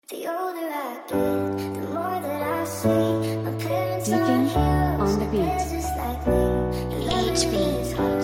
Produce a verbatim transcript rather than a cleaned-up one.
The older I get, the more that I see. My parents Deacon are heroes, on the beat. they're just like me. And loving me is hard.